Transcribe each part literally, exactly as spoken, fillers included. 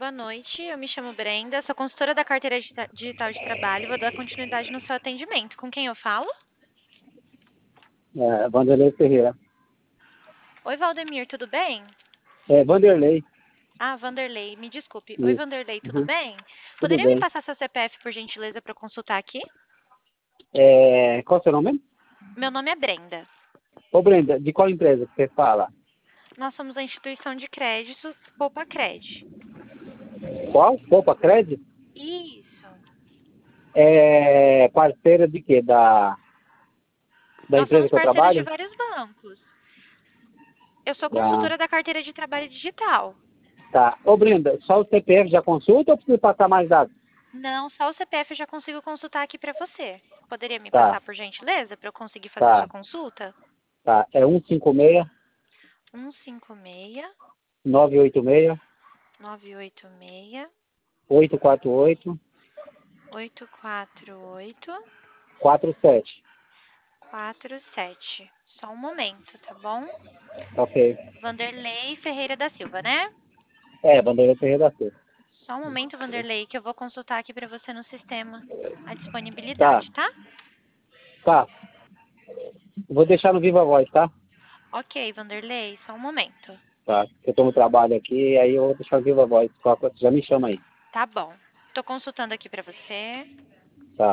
boa noite. Eu me chamo Brenda, sou consultora da carteira digi- digital de trabalho. Vou dar continuidade no seu atendimento. Com quem eu falo? É, Vanderlei Ferreira. Oi, Valdemir, tudo bem? É, Vanderlei. Ah, Vanderlei, me desculpe. Oi, Isso. Vanderlei, tudo Uhum. bem? Tudo Poderia me bem. passar seu C P F, por gentileza, para eu consultar aqui? É, qual é o seu nome? Meu nome é Brenda. Ô, Brenda, de qual empresa que você fala? Nós somos a instituição de créditos Poupa Cred. Qual? Opa, Crédito? Isso. É parceira de quê? Da, da Nós empresa somos que eu parceiros de trabalho? vários bancos. Eu sou Ah, consultora da carteira de trabalho digital. tá. Ô, Brenda, só o C P F já consulta ou preciso passar mais dados? Não, só o C P F eu já consigo consultar aqui para você. Poderia me Tá, passar, por gentileza, para eu conseguir fazer a tá, sua consulta? tá. É um cinco seis, um cinco seis, nove oito seis, nove oito seis, oito quatro oito, oito quatro oito, quatro sete. quatro sete. Só um momento, tá bom? Ok. Vanderlei Ferreira da Silva, né? É, Vanderlei Ferreira da Silva. Só um momento, Vanderlei, que eu vou consultar aqui para você no sistema a Tá, disponibilidade, tá? tá. Vou deixar no Viva Voz, tá? Ok, Vanderlei, só um momento. Tá. Eu tô no trabalho aqui, aí eu vou deixar no Viva Voz. Qualquer coisa, já me chama aí. Tá bom. Tô consultando aqui para você. Tá.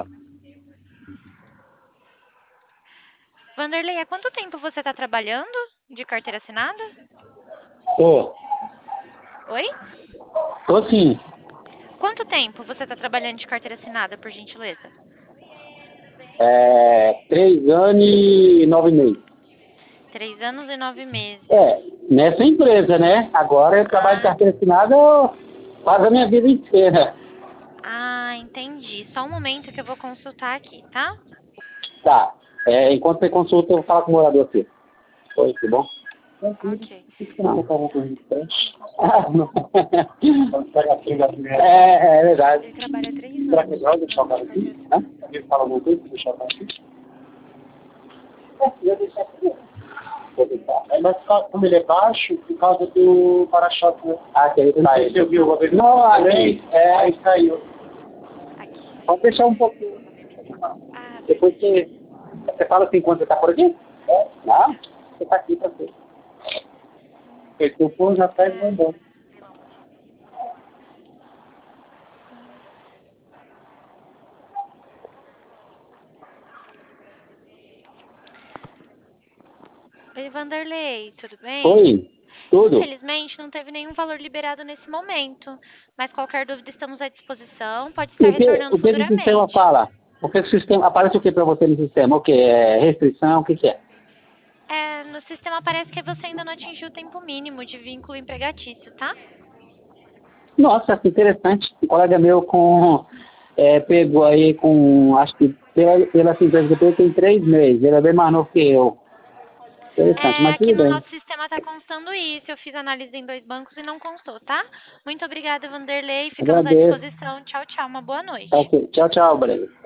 Vanderlei, há quanto tempo você está trabalhando de carteira assinada? Tô. Oi? Tô sim. Quanto tempo você está trabalhando de carteira assinada, por gentileza? É, três anos e nove meses. Três anos e nove meses. É, nessa empresa, né? Agora eu trabalho de Ah, carteira assinada quase a minha vida inteira. ah, entendi. Só um momento que eu vou consultar aqui, tá? Tá. É, enquanto você consulta, eu vou falar com o morador aqui. Oi, tudo bom? Ok. Não, tá bom, ah, não. É, é verdade. Ele trabalha três Será que anos ele vai deixar o trabalhando cara de aqui? carteira Hã? assinada. Ele fala alguma coisa? Deixar o cara aqui? É, eu deixar aqui. Vou deixar. É, mas como ele é baixo, por causa do para-choque, né? Ah, que aí tá ele. Você viu uma vez? Não, ali, é, aí saiu. Aqui. Pode deixar um pouquinho. Ah, Depois verdade. você, você fala assim quando você tá por aqui? É. Não, você tá aqui pra você. Porque o povo já tá É. bombando. Oi, Vanderlei, tudo bem? Oi, tudo? Infelizmente, não teve nenhum valor liberado nesse momento, mas qualquer dúvida estamos à disposição. Pode estar O que, retornando o que o sistema futuramente. fala? O que o sistema, aparece o que para você no sistema? O que? É restrição? O que, que é? É, no sistema parece que você ainda não atingiu o tempo mínimo de vínculo empregatício, tá? Nossa, que interessante. Um colega meu com, é, pegou aí com, acho que pela, pela empresa que eu tenho, tem três meses. Ele é bem mais novo que eu. Interessante, É, mas aqui tudo no bem. nosso sistema está constando isso. Eu fiz análise em dois bancos e não constou, tá? Muito obrigada, Vanderlei. Ficamos à Agradeço. disposição. Tchau, tchau. Uma boa Tá noite. ok. Tchau, tchau, Breno.